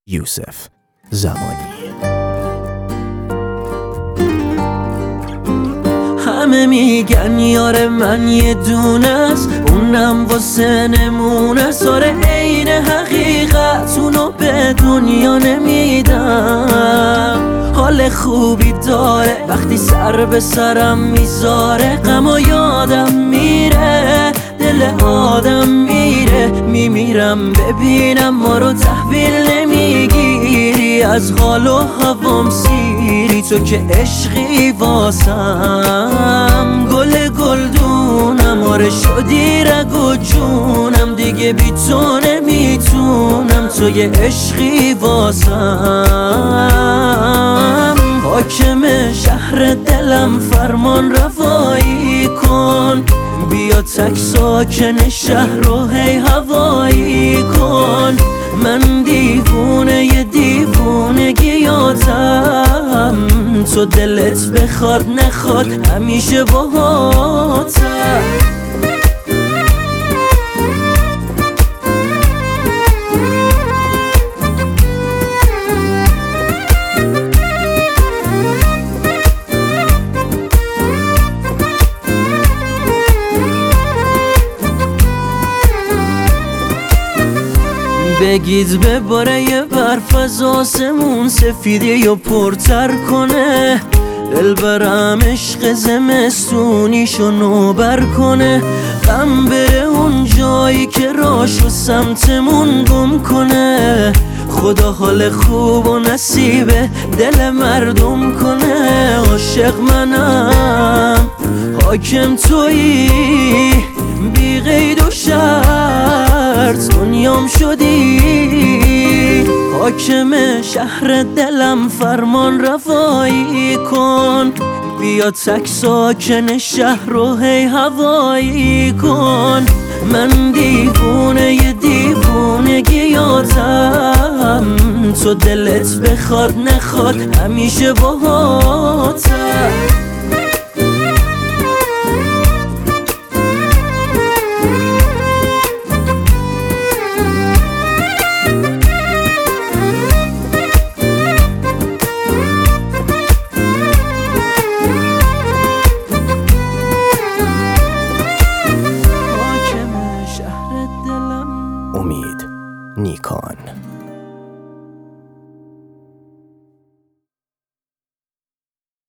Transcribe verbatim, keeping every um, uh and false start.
یوسف زمانی. همه میگن یار من یه دونه است، اونم واسه نمونه ساره عین حقیقت اونو به دنیا نمیدم. حال خوبی داره وقتی سر به سرم میذاره، غم و یادم میره دل آدم میره. میمیرم ببینم ما رو تحویل نمیگیری، از حال و هوام سیری تو که عشقی واسم. گل گلدونم آره شدی رگ و جونم، دیگه بی تو نمیتونم، تو یه عشقی واسم. حاکم شهر دلم فرمان روایی کن، بیا تک ساکن شهر رو هی هوایی کن. من دیوونه ی دیوونگیاتم، تو دلت بخواد نخواد همیشه باهاتم. بگید بباره یه برف از آسمون، سفیدی و پرتر کنه. دل برم عشق زمستونیشو نوبر کنه. غم بره اون جایی که راشو سمتمون گم کنه. خدا حال خوب و نصیب دل مردم کنه. عاشق منم حاکم تویی، بی قید و شرط دنیام شدی. حاکم شهر دلم فرمان روایی کن، بیا تک ساکن شهر رو هی هوایی کن. من دیوونه ی دیوونگیاتم، تو دلت بخواد نخواد همیشه باهاتم.